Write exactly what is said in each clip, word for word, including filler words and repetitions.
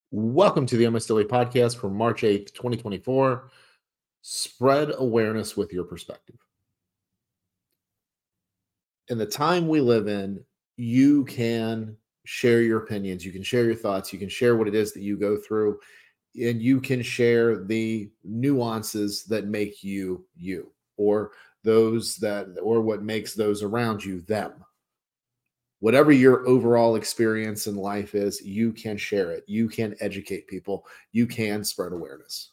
Welcome to the M S Daily Podcast for March eighth, twenty twenty-four. Spread awareness with your perspective. In the time we live in, you can share your opinions, you can share your thoughts, you can share what it is that you go through, and you can share the nuances that make you you, or those that, or what makes those around you them. Whatever your overall experience in life is, you can share it. You can educate people. You can spread awareness.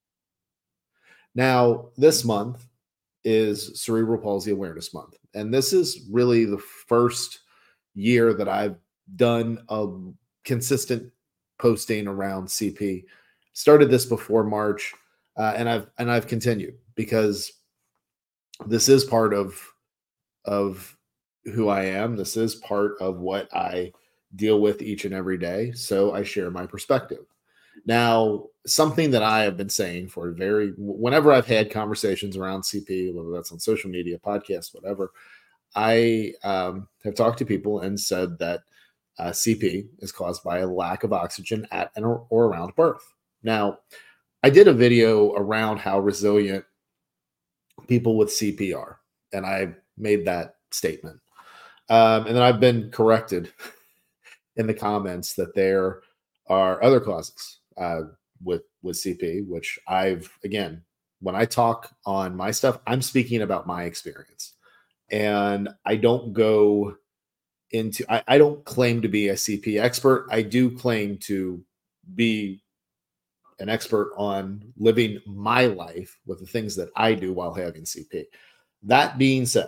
Now, this month is Cerebral Palsy Awareness Month. And this is really the first year that I've done a consistent posting around C P. Started this before March, uh, and I've and I've continued because this is part of of who I am. This is part of what I deal with each and every day. So I share my perspective. Now, something that I have been saying for very, whenever I've had conversations around C P, whether that's on social media, podcasts, whatever, I um, have talked to people and said that uh, C P is caused by a lack of oxygen at and or, or around birth. Now, I did a video around how resilient people with C P are, and I made that statement. Um, and then I've been corrected in the comments that there are other causes uh, with with C P, which I've again, when I talk on my stuff, I'm speaking about my experience, and I don't go into. I, I don't claim to be a C P expert. I do claim to be an expert on living my life with the things that I do while having C P. That being said,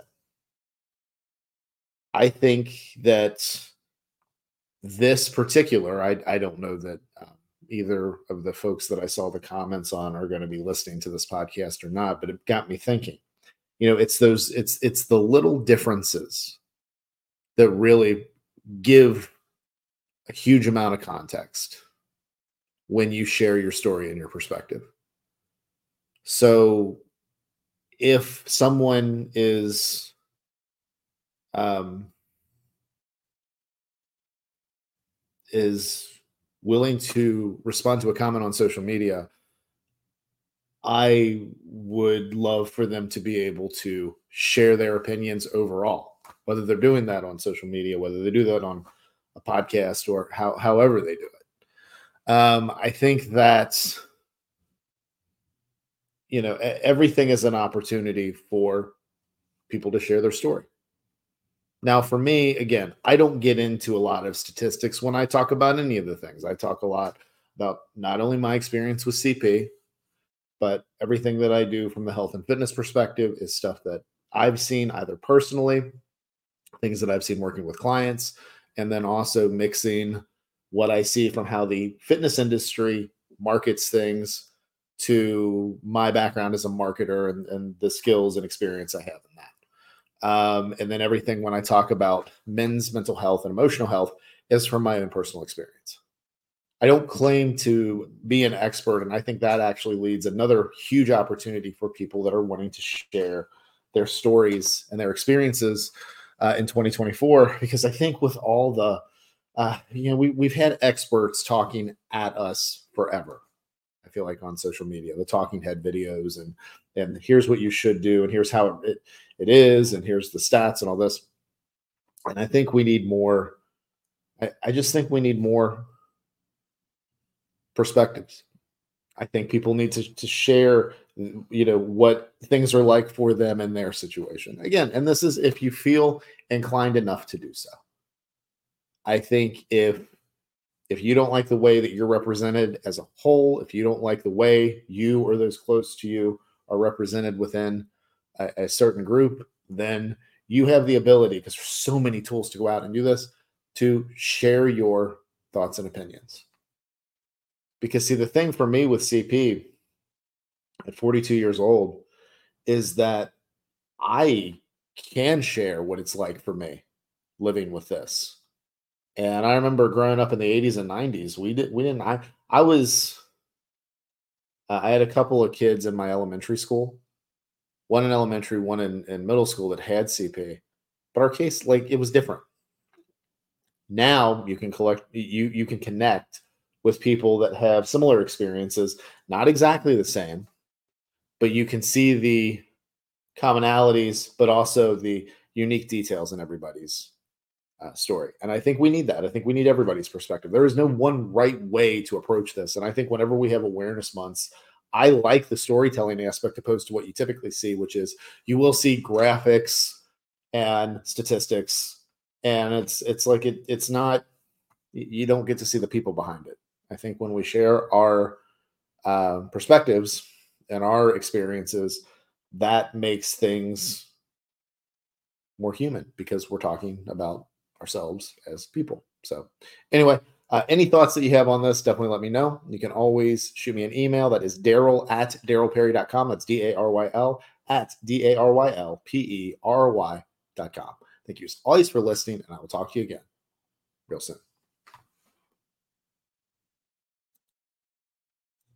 I think that this particular, I, I don't know that um, either of the folks that I saw the comments on are going to be listening to this podcast or not, but it got me thinking. You know, it's those, it's it's the little differences that really give a huge amount of context when you share your story and your perspective. So if someone is um, is willing to respond to a comment on social media, I would love for them to be able to share their opinions overall, whether they're doing that on social media, whether they do that on a podcast, or how, however they do it. Um, I think that, you know, everything is an opportunity for people to share their story. Now, for me, again, I don't get into a lot of statistics when I talk about any of the things. I talk a lot about not only my experience with C P, but everything that I do from the health and fitness perspective is stuff that I've seen either personally, things that I've seen working with clients, and then also mixing what I see from how the fitness industry markets things to my background as a marketer and, and the skills and experience I have in that. Um, and then everything when I talk about men's mental health and emotional health is from my own personal experience. I don't claim to be an expert, and I think that actually leads another huge opportunity for people that are wanting to share their stories and their experiences uh, in twenty twenty-four. Because I think with all the, uh, you know, we, we've had experts talking at us forever. I feel like on social media, the talking head videos, and and here's what you should do, and here's how it, it is, and here's the stats and all this. And I think we need more. I, I just think we need more perspectives. I think people need to, to share, you know, what things are like for them in their situation. Again, and this is if you feel inclined enough to do so. I think if if you don't like the way that you're represented as a whole, if you don't like the way you or those close to you are represented within a, a certain group, then you have the ability, because there's so many tools to go out and do this, to share your thoughts and opinions. Because see, the thing for me with C P at forty-two years old is that I can share what it's like for me living with this. And I remember growing up in the eighties and nineties, we did we didn't I I was uh, I had a couple of kids in my elementary school, one in elementary, one in, in middle school that had C P. But our case, like, it was different. Now you can collect you you can connect with people that have similar experiences, not exactly the same, but you can see the commonalities, but also the unique details in everybody's uh, story. And I think we need that. I think we need everybody's perspective. There is no one right way to approach this. And I think whenever we have awareness months, I like the storytelling aspect opposed to what you typically see, which is you will see graphics and statistics, and it's it's like it it's not, you don't get to see the people behind it. I think when we share our uh, perspectives and our experiences, that makes things more human because we're talking about ourselves as people. So, anyway, uh, any thoughts that you have on this, definitely let me know. You can always shoot me an email. That is Daryl at daryl perry dot com. That's D A R Y L at D A R Y L P E R Y dot com. Thank you always for listening, and I will talk to you again real soon.